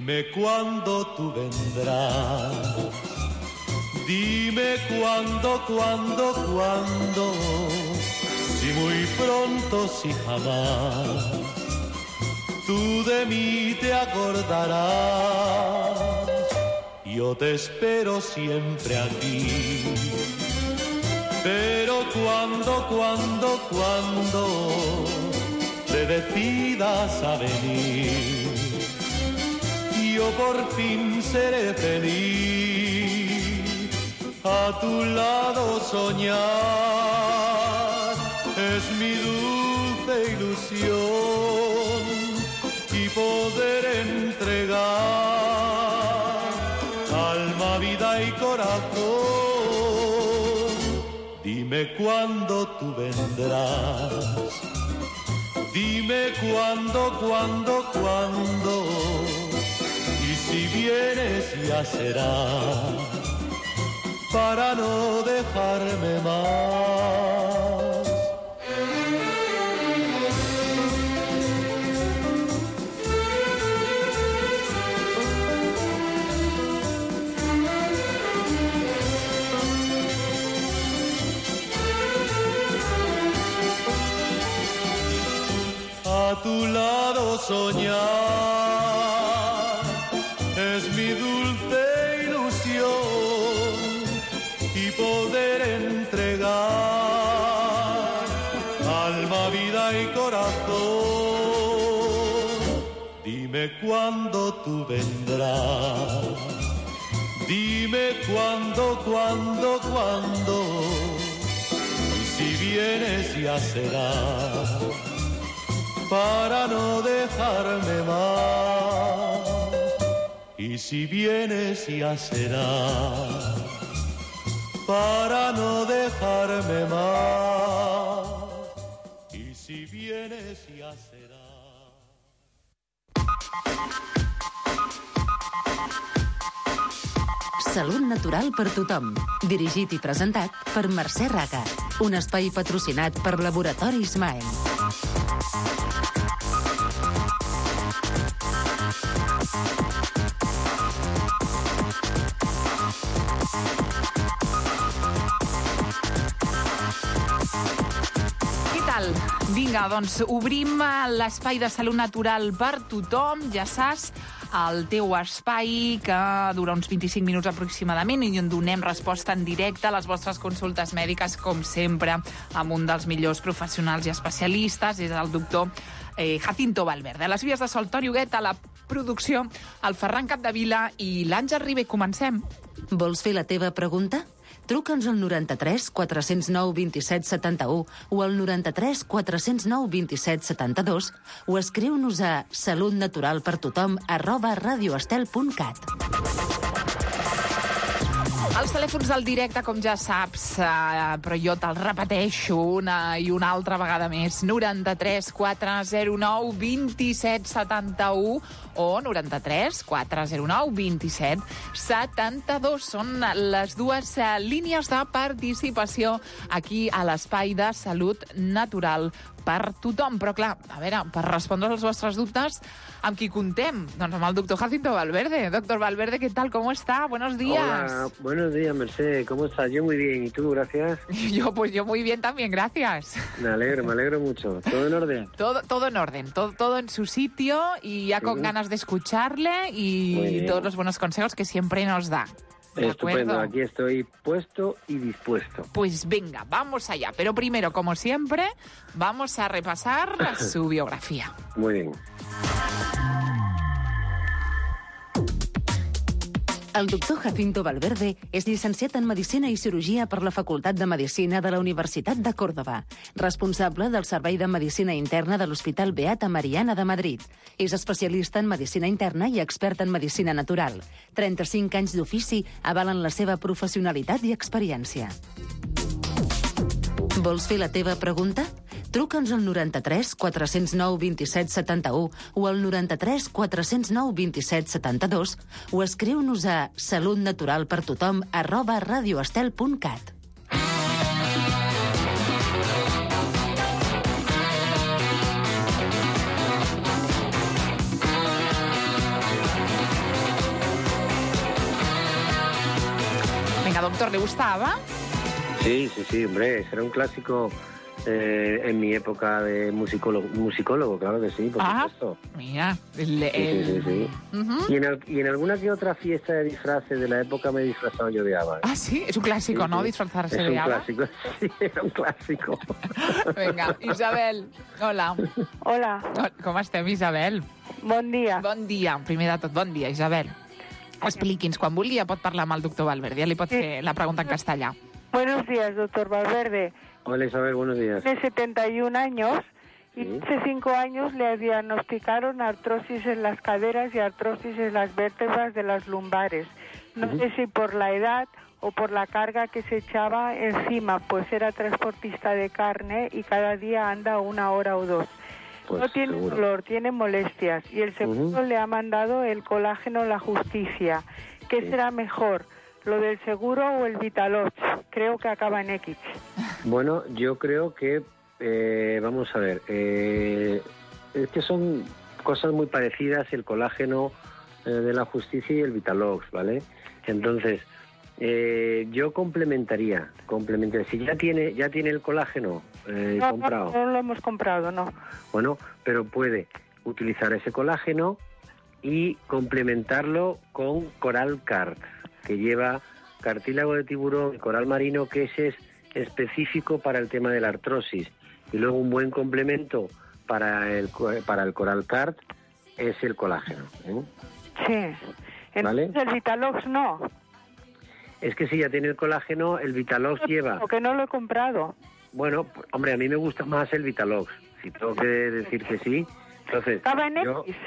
Dime cuándo tú vendrás. Dime cuándo, si muy pronto, si jamás, tú de mí te acordarás. Yo te espero siempre aquí. Pero cuando te decidas a venir, yo por fin seré feliz. A tu lado soñar es mi dulce ilusión y poder entregar alma, vida y corazón. Dime cuándo tú vendrás. Dime cuándo, y si vienes ya será para no dejarme más. A tu lado soñar es mi dulce ilusión y poder entregar alma, vida y corazón. Dime cuándo tú vendrás. Dime cuándo, y si vienes ya será para no dejarme más. Y si vienes ya será para no dejarme más. Y si vienes ya será. Salut natural per tothom. Dirigit i presentat per Mercè Raga. Un espai patrocinat per Laboratoris Maem. Vinga, doncs obrim l'espai de salut natural per tothom, ja saps, el teu espai que dura uns 25 minuts aproximadament i on donem resposta en directe a les vostres consultes mèdiques, com sempre, amb un dels millors professionals i especialistes, és el doctor Jacinto Valverde. A les vies de Sol Tori Huguet, a la producció, el Ferran Capdevila i l'Àngel Ribé. Comencem. Vols fer la teva pregunta? Truca'ns al 93 409 27 71 o al 93 409 27 72 o escriu-nos a salutnaturalpertothom@radioestel.cat. Els telèfons del directe, com ja saps, però jo te'ls repeteixo una i una altra vegada més. 93 409 27 71 o 93 409 27 72. Són les dues línies de participació aquí a l'espai de salut natural per tothom. Però clar, a veure, per respondre als vostres dubtes, amb qui contem? Doncs amb el doctor Jacinto Valverde. Doctor Valverde, ¿qué tal? ¿Cómo está? Buenos días. Hola, buenos días, Merced. ¿Cómo estás? Yo muy bien. ¿Y tú? Gracias. Yo muy bien también, gracias. Me alegro mucho. ¿Todo en orden? Todo en orden, todo en su sitio y ya con ganas de escucharle y todos los buenos consejos que siempre nos da. Estupendo, aquí estoy puesto y dispuesto. Pues venga, vamos allá. Pero primero, como siempre, vamos a repasar su biografía. Muy bien. El doctor Jacinto Valverde és llicenciat en Medicina i Cirurgia per la Facultat de Medicina de la Universitat de Còrdova, responsable del Servei de Medicina Interna de l'Hospital Beata Mariana de Madrid. És especialista en Medicina Interna i expert en Medicina Natural. 35 anys d'ofici avalen la seva professionalitat i experiència. Vols fer la teva pregunta? Truca'ns al 93 409 27 71 o al 93 409 27 72 o escriu-nos a salutnaturalpertothom@radioestel.cat. doctor, ¿le gustaba? Sí, hombre, ese era un clásico en mi época de musicólogo, claro que sí, por supuesto. Mira. Sí. Uh-huh. Y en alguna que otra fiesta de disfraces de la época me he disfrazado yo de ABBA. Ah, sí, es un clásico, Sí, ¿no? sí. Disfrazarse Es de un ABBA. clásico, sí, era un clásico. Vinga, Isabel, hola. Hola, Com estem, Isabel? bon dia. Bon dia, primer de tot, bon dia, Isabel. Expliqui'ns, quan vulgui ja pot parlar amb el doctor Valverde, ja li pot fer la pregunta en castellà. Buenos días, doctor Valverde. Hola Isabel, buenos días. Tiene 71 años y Sí. hace 5 años le diagnosticaron artrosis en las caderas y artrosis en las vértebras de las lumbares. No sé si por la edad o por la carga que se echaba encima, pues era transportista de carne y cada día anda 1 hora o 2. Pues No tiene seguro. dolor, tiene molestias y el seguro le ha mandado el colágeno La Justicia. ¿Qué será mejor, lo del seguro o el Vitalox? Creo que acaba en X. Bueno, yo creo que, vamos a ver, es que son cosas muy parecidas el colágeno de La Justicia y el Vitalox, ¿vale? Entonces, yo complementaría. Si ya tiene el colágeno comprado. No lo hemos comprado, no. Bueno, pero puede utilizar ese colágeno y complementarlo con Coral Card, que lleva cartílago de tiburón y coral marino, que ese es específico para el tema de la artrosis. Y luego un buen complemento para el Coral Card es el colágeno. Sí. Entonces ¿Vale? el Vitalox no. Es que si ya tiene el colágeno, el Vitalox lleva... Porque no lo he comprado. Bueno, hombre, a mí me gusta más el Vitalox, si tengo que decir que sí. Entonces, Acaba en yo- X.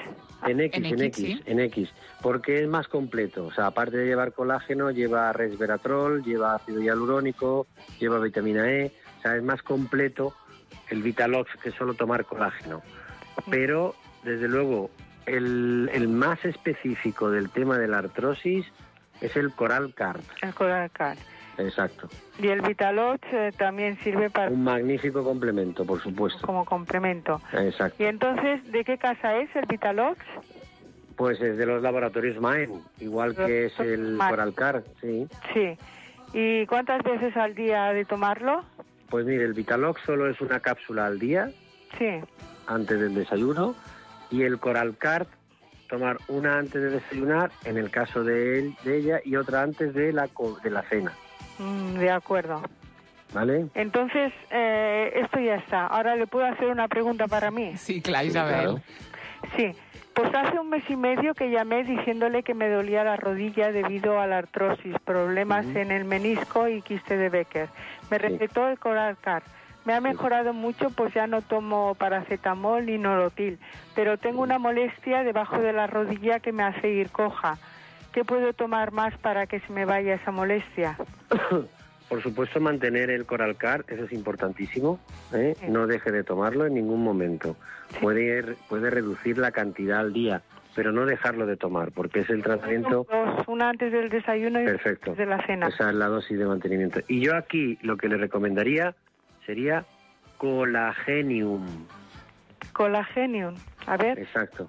En X, porque es más completo. O sea, aparte de llevar colágeno, lleva resveratrol, lleva ácido hialurónico, lleva vitamina E. O sea, es más completo el Vitalox que solo tomar colágeno. Pero, desde luego, el más específico del tema de la artrosis es el Coral Card. El Coral Card. Exacto. Y el Vitalox también sirve para Un magnífico complemento, por supuesto. como complemento. Exacto. Y entonces, ¿de qué casa es el Vitalox? Pues es de los laboratorios Maen, igual que es el Maen. Coral Card, sí. Sí. ¿Y cuántas veces al día ha de tomarlo? Pues mire, el Vitalox solo es una cápsula al día, Sí. antes del desayuno, y el Coral Card, tomar una antes de desayunar, en el caso de ella, y otra antes de la cena, De acuerdo. ¿vale? Entonces, esto ya está. Ahora le puedo hacer una pregunta para mí. Sí, clar, Isabel. claro. Sí, pues hace 1 mes y medio que llamé diciéndole que me dolía la rodilla debido a la artrosis, problemas en el menisco y quiste de Becker. Me recetó el Coral Card. Me ha mejorado mucho, pues ya no tomo paracetamol ni Nolotil, pero tengo una molestia debajo de la rodilla que me hace ir coja. ¿Qué puedo tomar más para que se me vaya esa molestia? Por supuesto, mantener el Coral Card, eso es importantísimo, ¿eh? No deje de tomarlo en ningún momento. Puede reducir la cantidad al día, pero no dejarlo de tomar, porque es el tratamiento Una antes del desayuno y perfecto. antes de la cena. Esa es la dosis de mantenimiento. Y yo aquí lo que le recomendaría sería Colagenium. Colagenium. A ver. Exacto.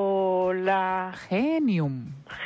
Genium.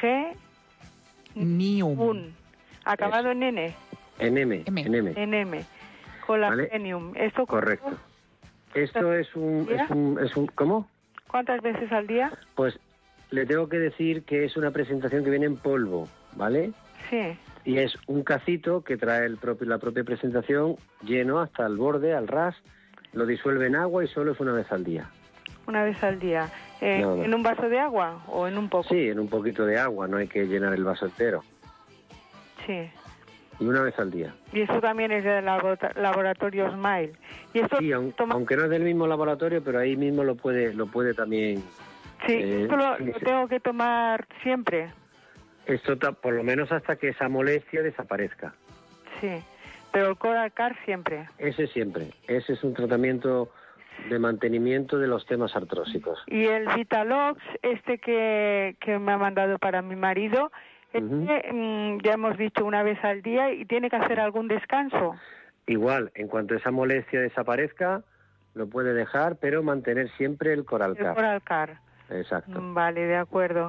Nium. Acabado en N. En M. Colagenium. ¿Esto Correcto. Esto es un ¿cómo? ¿Cuántas veces al día? Pues le tengo que decir que es una presentación que viene en polvo, ¿vale? Sí. Y es un cacito que trae la propia presentación lleno hasta el borde, al ras, lo disuelve en agua y solo es una vez al día. Una vez al día. No. ¿En un vaso de agua o en un poco? Sí, en un poquito de agua, no hay que llenar el vaso entero. Sí. Y una vez al día. Y esto también es del laboratorio Smile. Y esto Sí, aunque no es del mismo laboratorio, pero ahí mismo lo puede también. Sí, esto lo tengo que tomar siempre. Esto por lo menos hasta que esa molestia desaparezca. Sí, pero el Coral Card siempre. Ese siempre. Ese es un tratamiento de mantenimiento de los temas artrósicos. Y el Vitalox, que me ha mandado para mi marido, ya hemos dicho una vez al día y tiene que hacer algún descanso. Igual, en cuanto esa molestia desaparezca, lo puede dejar, pero mantener siempre el Coral Card. El Coral Card. Exacto. Vale, de acuerdo.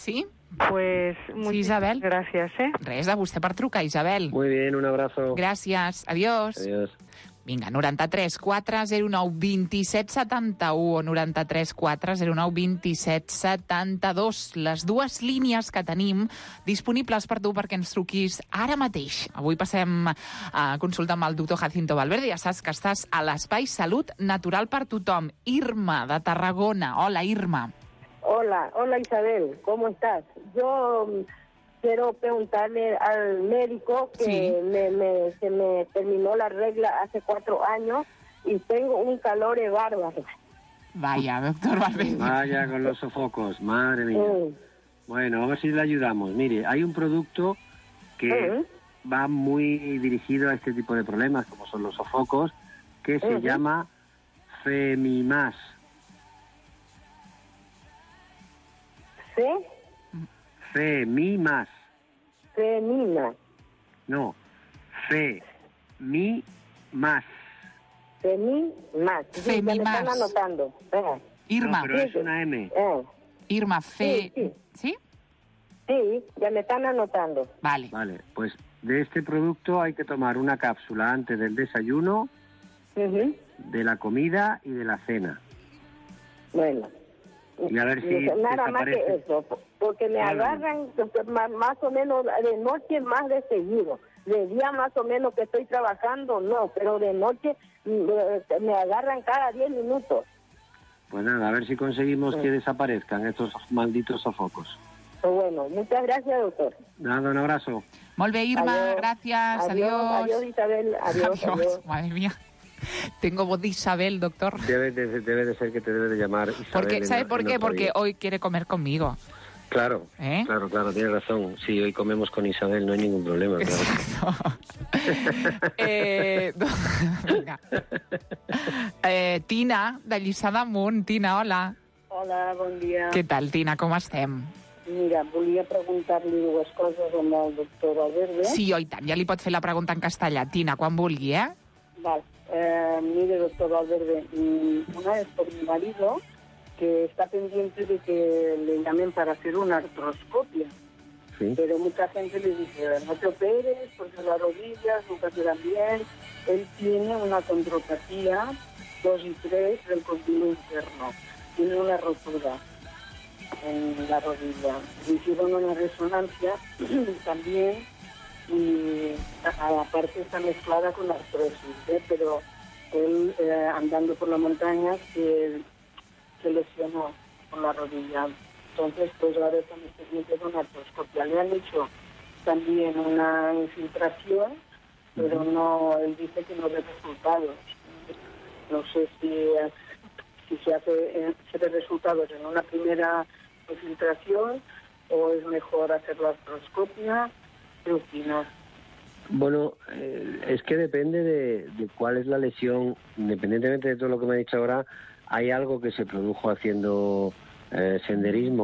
Sí? Pues muchas Isabel. gracias, ¿eh? Res, a vostè per trucar, Isabel. Muy bien, un abrazo. Gràcies. Adiós. Adiós. Vinga, 93 409 27 71 o 93 409 27 72. Les dues línies que tenim disponibles per tu perquè ens truquis ara mateix. Avui passem a consultar amb el doctor Jacinto Valverde. Ja saps que estàs a l'Espai Salut Natural per Tothom. Irma, de Tarragona. Hola, Irma. Hola Isabel, ¿cómo estás? Yo quiero preguntarle al médico que Sí. se me terminó la regla hace 4 años y tengo un calor bárbaro. Vaya, doctor Valverde. Vaya con los sofocos, madre mía. Mm. Bueno, a ver si le ayudamos. Mire, hay un producto que va muy dirigido a este tipo de problemas, como son los sofocos, que se llama Femimas. ¿Sí? Femimas. Femina. No, Femimas. Femimas. Sí, ya me Femimas. están anotando. Irma, No, pero es una M. Irma, Sí. ¿Sí? Sí, ya me están anotando. Vale. Vale, pues de este producto hay que tomar una cápsula antes del desayuno, Ujú. de la comida y de la cena. Bueno. Y a ver si Nada más desaparece. que eso, porque me Claro. agarran más o menos de noche más de seguido. De día más o menos que estoy trabajando, no, pero de noche me agarran cada 10 minutos. Pues nada, a ver si conseguimos que desaparezcan estos malditos sofocos. Pues bueno, muchas gracias, doctor. Nada, un abrazo. Molt bé, Irma, Adiós. gracias. Adiós, Isabel. Adiós. Madre mía. Tengo voz de Isabel, doctor. Debe de ser que te debe de llamar Isabel. Porque, ¿sabe por en qué? otro Porque día. hoy quiere comer conmigo. Claro, ¿Eh? claro, tienes razón. Sí, hoy comemos con Isabel, no hay ningún problema. Claro. Exacto. Vinga. Tina, de Lliçà d'Amunt. Tina, hola. Hola, bon dia. Què tal, Tina? Com estem? Mira, volia preguntar-li dues coses amb el doctor Valverde. Sí, oi tant. Ja li pot fer la pregunta en castellà. Tina, quan vulgui, eh? Vale. Mire, doctor Valverde, una es por mi marido, que está pendiente de que le llamen para hacer una artroscopia. Sí. Pero mucha gente le dice, no te operes porque las rodillas nunca quedan bien. Él tiene una condropatía 2 y 3 del condilo interno. Tiene una rotura en la rodilla. Le hicieron una resonancia también y aparte está mezclada con artrosis, pero él andando por la montaña se lesionó con la rodilla. Entonces, pues ahora estamos pendientes de una artroscopia. Le han hecho también una infiltración, pero no, él dice que no ve resultados. No sé si se ve resultados en una primera infiltración o es mejor hacer la artroscopia. ¿Qué opinas? Bueno, es que depende de cuál es la lesión. Independientemente de todo lo que me ha dicho ahora, hay algo que se produjo haciendo senderismo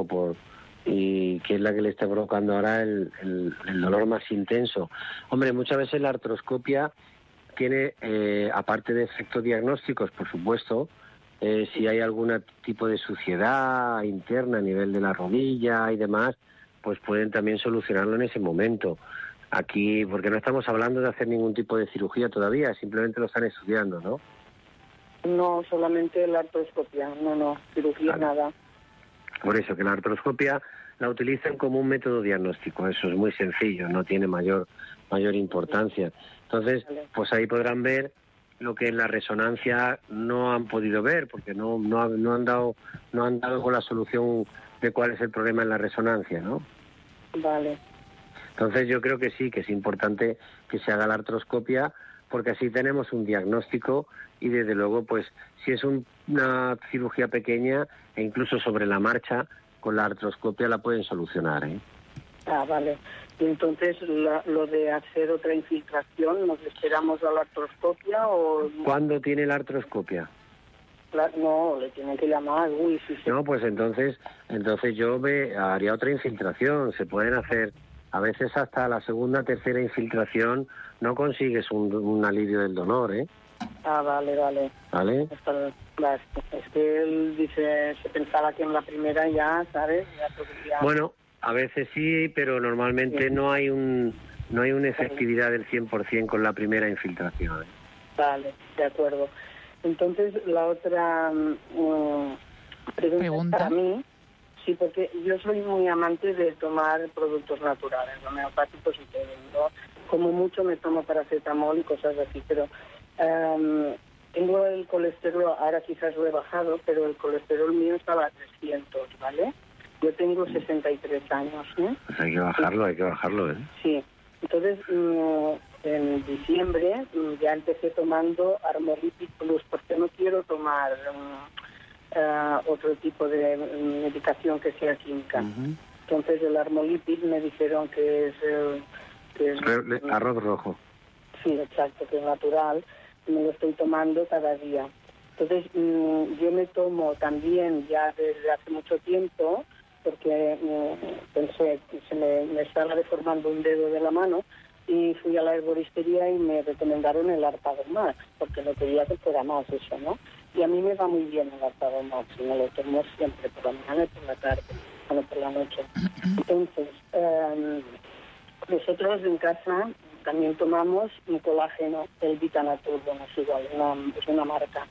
y que es la que le está provocando ahora el dolor más intenso. Hombre, muchas veces la artroscopia tiene, aparte de efectos diagnósticos, por supuesto, si hay algún tipo de suciedad interna a nivel de la rodilla y demás, pues pueden también solucionarlo en ese momento. Aquí, porque no estamos hablando de hacer ningún tipo de cirugía todavía, simplemente lo están estudiando, ¿no? No, solamente la artroscopia, no, cirugía Vale. nada. Por eso, que la artroscopia la utilizan como un método diagnóstico, eso es muy sencillo, no tiene mayor importancia. Entonces, pues ahí podrán ver lo que en la resonancia no han podido ver, porque no han dado con la solución de cuál es el problema en la resonancia, ¿no? Vale. Entonces yo creo que sí, que es importante que se haga la artroscopia, porque así tenemos un diagnóstico y desde luego, pues si es una cirugía pequeña e incluso sobre la marcha, con la artroscopia la pueden solucionar, ¿eh? Ah, vale. Y entonces lo de hacer otra infiltración, ¿nos esperamos a la artroscopia o...? ¿Cuándo tiene la artroscopia? No, le tienen que llamar. Uy, sí. No, pues entonces yo haría otra infiltración. Se pueden hacer, a veces hasta la segunda, tercera infiltración no consigues un alivio del dolor, ¿eh? Ah, vale. ¿Vale? Es que él dice, se pensaba que en la primera ya, ¿sabes? Ya podría... Bueno, A veces sí, pero normalmente no hay una efectividad del 100% con la primera infiltración. Vale, de acuerdo. Entonces, la otra pregunta para mí, sí, porque yo soy muy amante de tomar productos naturales, homeopáticos y todo, ¿no? Como mucho me tomo paracetamol y cosas así, pero tengo el colesterol, ahora quizás lo he bajado, pero el colesterol mío estaba a 300, ¿vale? Yo tengo 63 años, ¿eh? Pues hay que bajarlo, ¿eh? Sí. Entonces, en diciembre ya empecé tomando Armolipid Plus, porque no quiero tomar otro tipo de medicación que sea química. Entonces, el Armolipid me dijeron que es arroz rojo. Sí, exacto, que es natural. Me lo estoy tomando cada día. Entonces, yo me tomo también ya desde hace mucho tiempo, porque pensé que se me estaba deformando un dedo de la mano, y fui a la herboristería y me recomendaron el Arpagomax, porque lo quería que fuera más eso, ¿no? Y a mí me va muy bien el Arpagomax, y me lo tomo siempre, por la mañana y por la tarde, bueno, por la noche. Entonces, nosotros en casa también tomamos un colágeno, el Vitanatur, bueno, es igual, es una marca.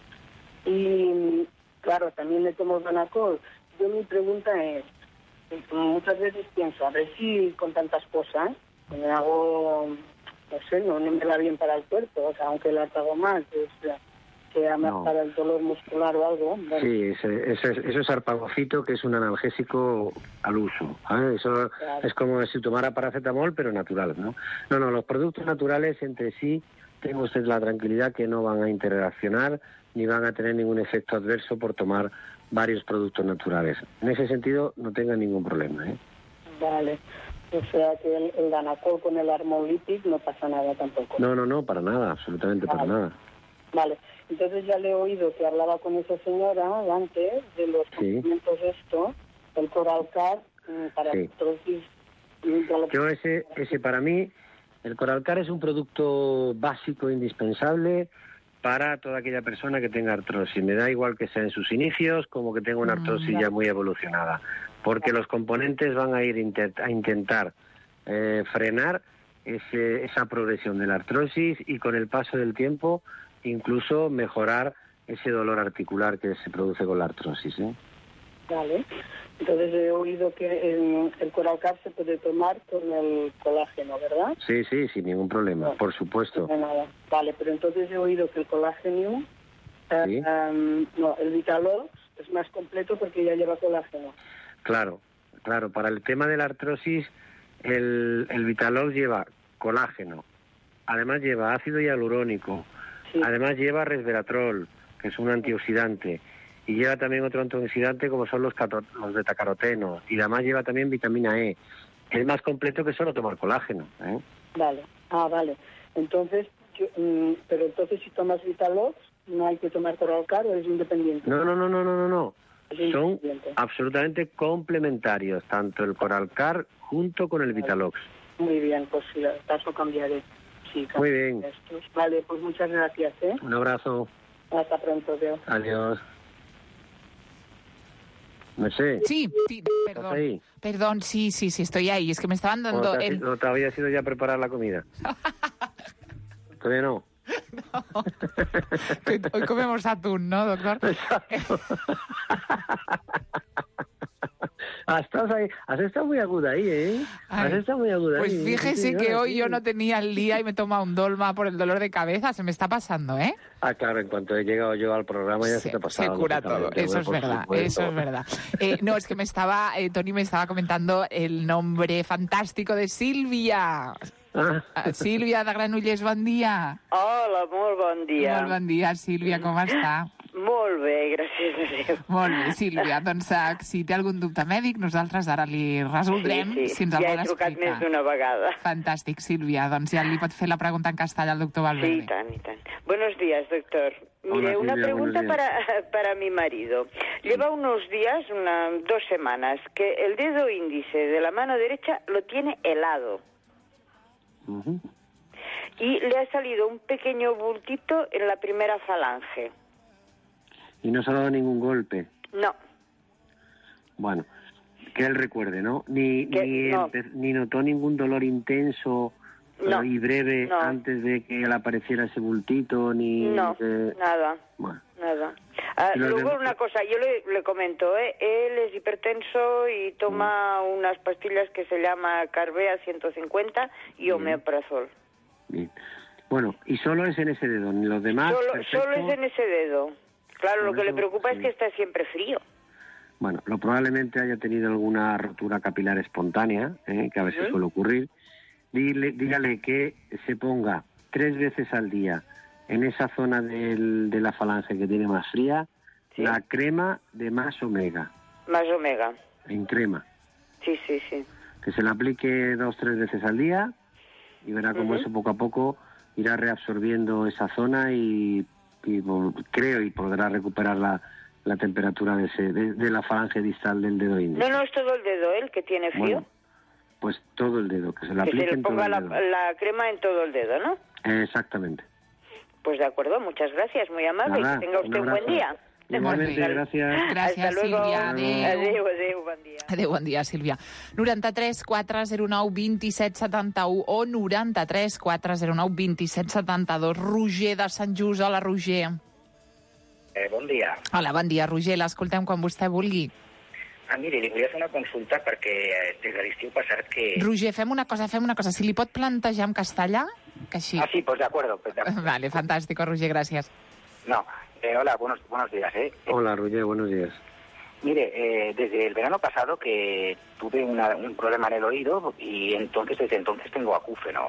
Y, claro, también le tomo Danacol. Yo mi pregunta es, muchas veces pienso, a ver si con tantas cosas me hago, no sé, no me va bien para el cuerpo, o sea, aunque el Arpagomax sea más para el dolor muscular o algo. Bueno. Sí, eso es Arpagocito, que es un analgésico al uso, ¿eh? Eso es como si tomara paracetamol, pero natural, ¿no? No, los productos naturales entre sí, tengo usted la tranquilidad que no van a interaccionar ni van a tener ningún efecto adverso por tomar varios productos naturales. En ese sentido, no tenga ningún problema, ¿eh? Vale. O sea que el Danacol con el Armolipid no pasa nada tampoco. No, para nada, absolutamente para nada. Vale. Entonces ya le he oído que hablaba con esa señora antes de los conocimientos de esto, el Coralcar para artrosis. Yo ese para mí, el Coralcar es un producto básico, indispensable para toda aquella persona que tenga artrosis. Me da igual que sea en sus inicios como que tenga una artrosis ya muy evolucionada, porque los componentes van a ir a intentar frenar esa progresión de la artrosis y con el paso del tiempo incluso mejorar ese dolor articular que se produce con la artrosis, ¿eh? Vale. Entonces he oído que el Coralcar se puede tomar con el colágeno, ¿verdad? Sí, sin ningún problema, por supuesto. Nada. Vale, pero entonces he oído que el colágeno, el Vitalox es más completo porque ya lleva colágeno. Claro, para el tema de la artrosis, el Vitalox lleva colágeno, además lleva ácido hialurónico, además lleva resveratrol, que es un antioxidante, y lleva también otro antioxidante como son los betacarotenos, y además lleva también vitamina E. Es más completo que solo tomar colágeno, ¿eh? Vale, vale. Entonces, pero entonces si tomas Vitalox, ¿no hay que tomar Coralcar o es independiente? No. Son absolutamente complementarios, tanto el Coralcar junto con el Vitalox. Muy bien, pues si acaso cambiaré. Sí, muy bien. Vale, pues muchas gracias, ¿eh? Un abrazo. Hasta pronto, Dios. Adiós. No sé. Sí, perdón. Perdón, sí, estoy ahí. Es que me estaban dando... ¿No te habías ido ya a preparar la comida? ¿Todavía no? No. Hoy comemos atún, ¿no, doctor? Exacto. Has estado muy aguda ahí, ¿eh? Has estado muy aguda pues ahí. Pues fíjese que hoy yo no tenía el día y me toma un dolma por el dolor de cabeza. Se me está pasando, ¿eh? Claro, en cuanto he llegado yo al programa ya se te ha pasado. Se cura todo, eso es verdad, eso es verdad. No, es que Toni me estaba comentando el nombre fantástico de Sílvia. Sílvia de Granollers, bon dia. Hola, molt bon dia. Molt bon dia, Sílvia, com està? Molt bé, gràcies a Déu. Molt bé, Sílvia, doncs si té algun dubte mèdic, nosaltres ara li resoldrem si ens el vol explicar. Ja he trucat més d'una vegada. Fantàstic, Sílvia, doncs ja li pot fer la pregunta en castellà al doctor Valverde. Sí, i tant. Buenos días, doctor. Mire, Hola, una Silvia, pregunta para mi marido. Lleva unos días, 2 semanas, que el dedo índice de la mano derecha lo tiene helado. Y le ha salido un pequeño bultito en la primera falange. ¿Y no se ha dado ningún golpe? No. Bueno, Que él recuerde, ¿no? Ni notó ningún dolor intenso y breve antes de que le apareciera ese bultito, ni... No, nada. Bueno. Nada. Luego una cosa, yo le comento, él es hipertenso y toma unas pastillas que se llama Carbea 150 y omeprazol. Bien. Bueno, y solo es en ese dedo, ni los demás... Solo es en ese dedo. Claro, lo que le preocupa es que está siempre frío. Bueno, probablemente haya tenido alguna rotura capilar espontánea, que a veces suele ocurrir. Dígale que se ponga 3 veces al día en esa zona de la falange que tiene más fría, la crema de Más Omega. Más Omega. En crema. Sí. Que se la aplique 2 o 3 veces al día y verá cómo eso poco a poco irá reabsorbiendo esa zona y podrá recuperar la temperatura de la falange distal del dedo índice. No, es todo el dedo, el que tiene frío. Bueno, pues todo el dedo, que se le aplique en todo el dedo. Que se le ponga la crema en todo el dedo, ¿no? Exactamente. Pues de acuerdo, muchas gracias, muy amable. Nada, que tenga usted un buen día. Igualmente, gracias. Gràcies, Sílvia. Adéu, bon dia. Adéu, bon dia, Sílvia. 93 409 27 71 o 93 409 27 72. Roger de Sant Just. Hola, Roger. Bon dia. Hola, bon dia, Roger. L'escoltem quan vostè vulgui. Miri, li volia fer una consulta perquè des de l'estiu passat que... Roger, fem una cosa. Si li pot plantejar en castellà, que així... Ah, sí, pues de acuerdo. Vale, fantástico, Roger, gracias. No, hola, buenos días, Hola, Roger, buenos días. Mire, desde el verano pasado que tuve un problema en el oído y desde entonces tengo acúfenos,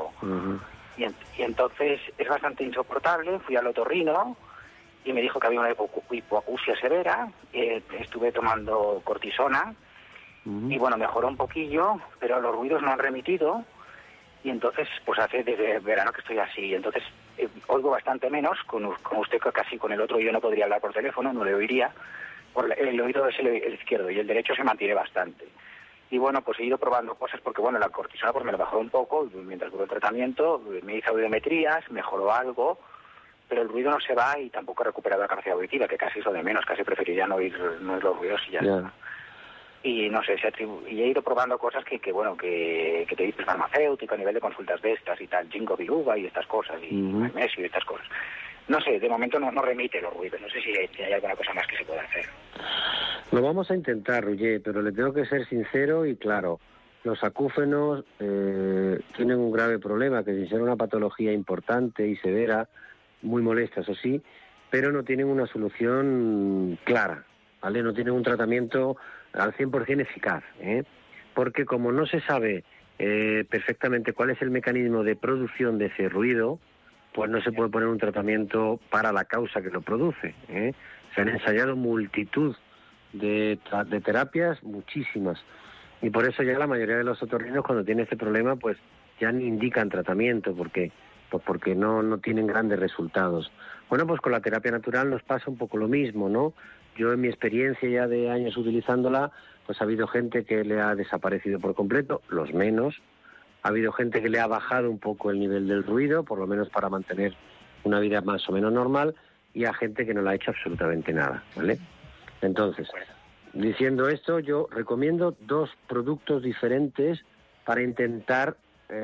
y entonces es bastante insoportable. Fui al otorrino y me dijo que había una hipoacusia severa. Estuve tomando cortisona y bueno, mejoró un poquillo, pero los ruidos no han remitido y entonces pues hace desde el verano que estoy así. Entonces oigo bastante menos, con usted casi con el otro yo no podría hablar por teléfono, no le oiría. El oído es el izquierdo y el derecho se mantiene bastante. Y bueno, pues he ido probando cosas porque bueno, la cortisona pues me la bajó un poco mientras duró el tratamiento, me hice audiometrías, mejoró algo, pero el ruido no se va y tampoco he recuperado la capacidad auditiva, que casi es lo de menos, casi preferiría no oír los ruidos y ya está. Y no sé, y he ido probando cosas que te dices farmacéutico a nivel de consultas de estas y tal, ginkgo biloba y estas cosas, y magnesio y estas cosas. No sé, de momento no remite los ruidos, no sé si hay alguna cosa más que se pueda hacer. Lo vamos a intentar, Roger, pero le tengo que ser sincero y claro. Los acúfenos tienen un grave problema, que sin ser una patología importante y severa, muy molesta, eso sí, pero no tienen una solución clara, ¿vale? No tienen un tratamiento al 100% eficaz, porque como no se sabe perfectamente cuál es el mecanismo de producción de ese ruido, pues no se puede poner un tratamiento para la causa que lo produce. Se han ensayado multitud de terapias, muchísimas, y por eso ya la mayoría de los otorrinos cuando tienen este problema pues ya ni indican tratamiento, porque no tienen grandes resultados. Bueno, pues con la terapia natural nos pasa un poco lo mismo, ¿no? Yo en mi experiencia ya de años utilizándola, pues ha habido gente que le ha desaparecido por completo, los menos. Ha habido gente que le ha bajado un poco el nivel del ruido, por lo menos para mantener una vida más o menos normal, y a gente que no le ha hecho absolutamente nada, ¿vale? Entonces, diciendo esto, yo recomiendo 2 productos diferentes para intentar,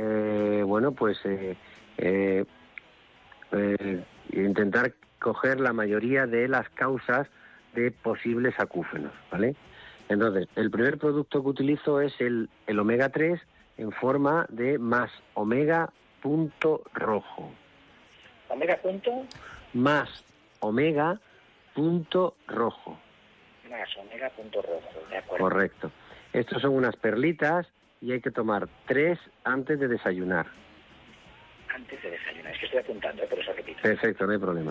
intentar coger la mayoría de las causas de posibles acúfenos, ¿vale? Entonces, el primer producto que utilizo es el omega 3 en forma de Más Omega punto rojo. ¿Omega punto? Más Omega punto rojo. Más Omega punto rojo, de acuerdo. Correcto. Estos son unas perlitas y hay que tomar 3 antes de desayunar. Antes de desayunar, es que estoy apuntando, por eso repito. Perfecto, no hay problema.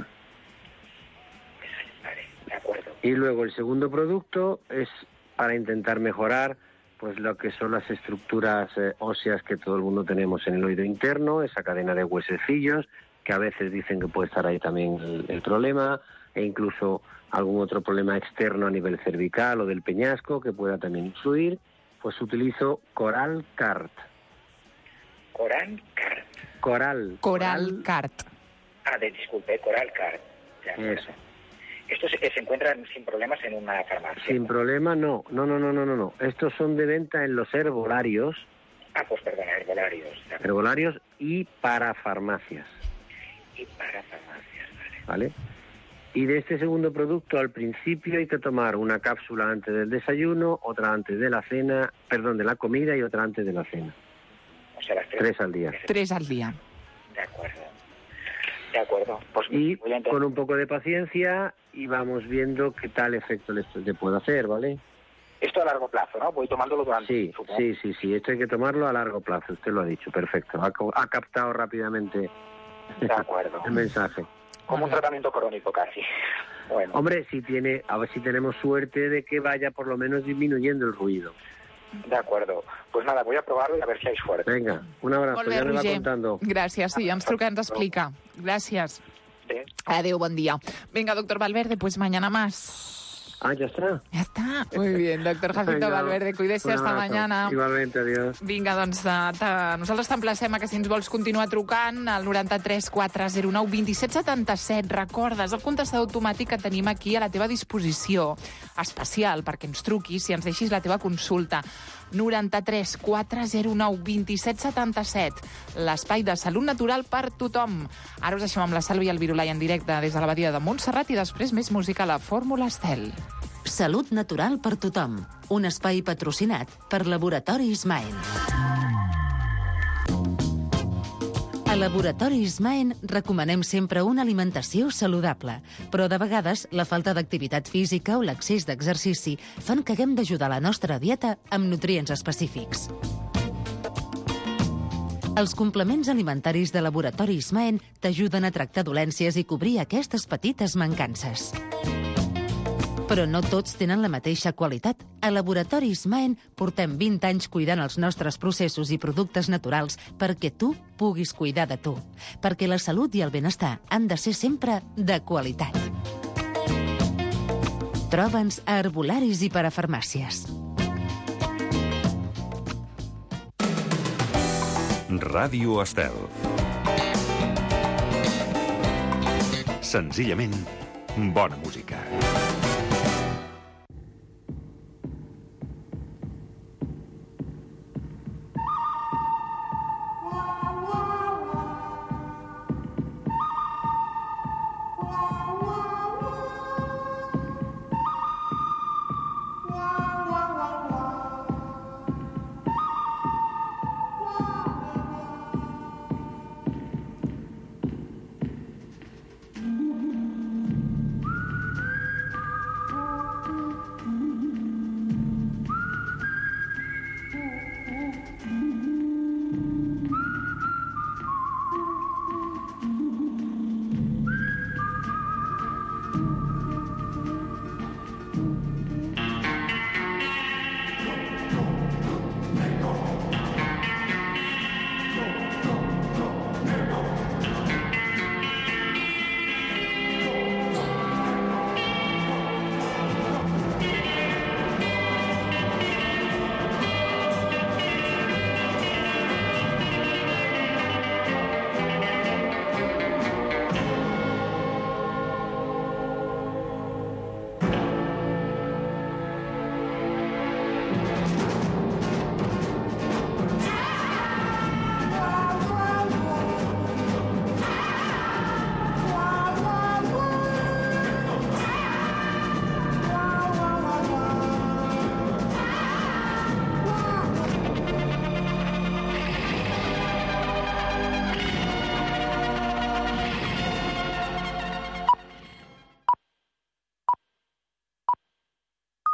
Vale, de acuerdo. Y luego el segundo producto es para intentar mejorar pues lo que son las estructuras óseas que todo el mundo tenemos en el oído interno, esa cadena de huesecillos, que a veces dicen que puede estar ahí también el problema, e incluso algún otro problema externo a nivel cervical o del peñasco que pueda también influir, pues utilizo Coral Cart. ¿Coral Cart? Coral Cart. Disculpe, Coral Cart. Eso. ¿Esto es se encuentran sin problemas en una farmacia. Sin problema, no. No. Estos son de venta en los herbolarios. Pues perdona, herbolarios. Herbolarios y para farmacias. ¿Vale? Y de este segundo producto, al principio hay que tomar una cápsula antes del desayuno, otra antes de la cena, de la comida y otra antes de la cena. O sea, las 3 al día. 3 al día. De acuerdo. Pues y con un poco de paciencia y vamos viendo qué tal efecto le puede hacer, ¿vale? Esto a largo plazo, ¿no? Voy tomándolo durante... Sí. Esto hay que tomarlo a largo plazo, usted lo ha dicho, perfecto. Ha captado rápidamente el mensaje. Como un tratamiento crónico casi. Bueno. Hombre, a ver si tenemos suerte de que vaya por lo menos disminuyendo el ruido. De acuerdo. Pues nada, voy a provarlo y a ver si hay suerte. Venga, un abrazo, Molt bé, ja me va Roger. contando. Gràcies, sí, ens truca, ens explica. Gràcies. Sí. Adéu, buen día. Venga, doctor Valverde, pues mañana más. ¿Ya está? Ya está. Muy bien, doctor Jacinto Venga, Valverde, cuídese hasta mañana. Igualmente, adiós. Vinga, doncs nosaltres t'emplacem a que si ens vols continuar trucant al 93 409 2777. Recordes el contestador automàtic que tenim aquí a la teva disposició, especial perquè ens truquis i ens deixis la teva consulta. 93 409 2777. L'espai de salut natural per tothom. Ara us deixem amb la Sàlvia i el Virulai en directe des de l'Abadia de Montserrat i després més música a la Fórmula Estel. Salut natural per tothom. Un espai patrocinat per Laboratoris Maen. A Laboratoris Maen recomanem sempre una alimentació saludable, però de vegades la falta d'activitat física o l'excés d'exercici fan que haguem d'ajudar la nostra dieta amb nutrients específics. Els complements alimentaris de Laboratoris Maen t'ajuden a tractar dolències i cobrir aquestes petites mancances. Però no tots tenen la mateixa qualitat. A Laboratoris Maen portem 20 anys cuidant els nostres processos i productes naturals perquè tu puguis cuidar de tu. Perquè la salut i el benestar han de ser sempre de qualitat. Troba'ns a herbolaris i parafarmàcies. Ràdio Estel. Senzillament, bona música.